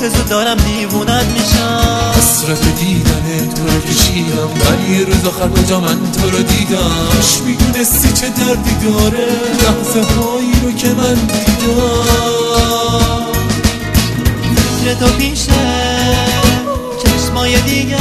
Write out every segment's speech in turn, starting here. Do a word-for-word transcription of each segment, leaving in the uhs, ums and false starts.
چه زود دارم دیوونت میشم. حسرت دیدن تو رو کشیدم ولی یه روز آخر کجا من تو رو دیدم. کاش میدونستی چه دردی داره لحظه هایی رو که من دیدم. فکر تو پیشه چشمای دیگر،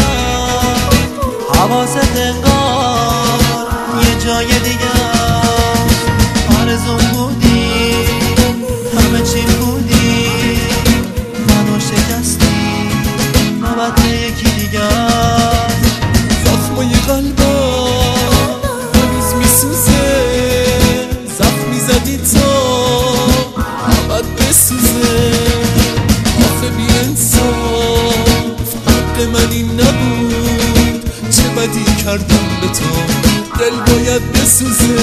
حواست انگار یه جای دیگر. آرزون بودی همه چیم بودی، منو شکستی نوبت یکی دیگر. زخمای قلبم هنوز میسوزه، زخمی زدی تا ابد بسوزه. آخه بی انصاف حق من این نبود، چه بدی کردم به تو دل باید بسوزه.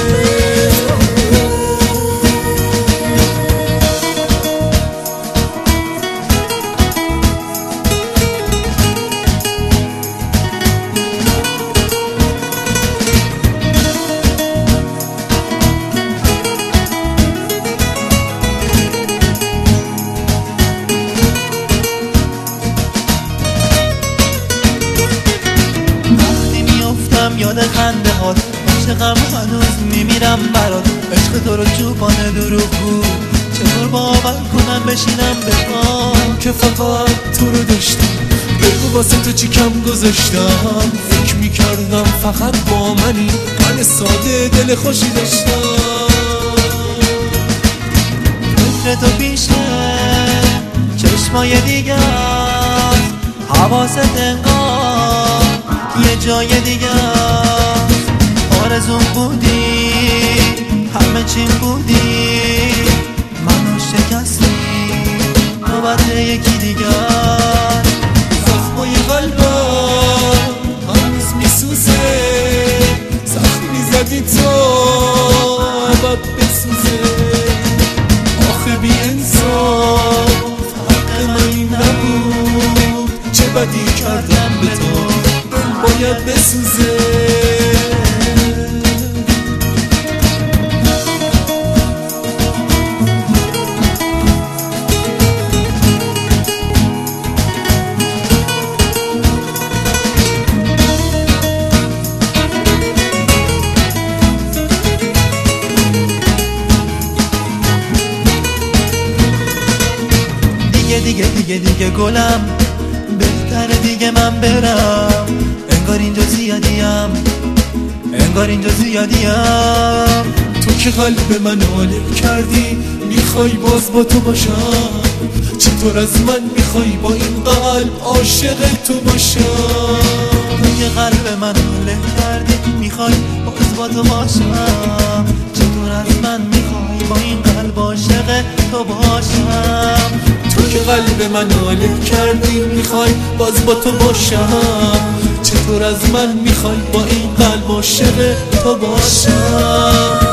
یاد خنده هات عشقم هنوز میمیرم برات. عشق تو رو چوپان دروغ بود، چطور باور کنم بشینم به پام که فقط تو رو داشتم. بگو واسه تو چی کم گذاشتم، فکر میکردم فقط با منی، من ساده دل خوشی داشتم. فکر تو پیشه چشمای دیگر، حواست انگار یه جای دیگر. آرزون بودی همه چیم بودی، منو شکستی نوبت یکی دیگر. زخمای قلبم هنوز میسوزه، زخمی زدی تا ابد بسوزه. آخه بی انصاف حق من این نبود، چه بدی کردم به تو دل باید بسوزه. دیگه دیگه دیگه دیگه گلم، بهتره دیگه من برم. انگار اینجا زیادیم، انگار اینجا زیادیم. تو که قلب من حاله کردی، میخوای باز با تو باشم. چطور از من میخوای با این قلب عاشق تو باشم. تو که قلب من حاله کردی، میخوای باز با تو باشم. چطور از من میخوای با این قلب عاشق تو باشم. تو که قلب من حاله کردی، میخوای باز با تو باشم. چطور از من میخوای با این قلب عاشق تو باشم.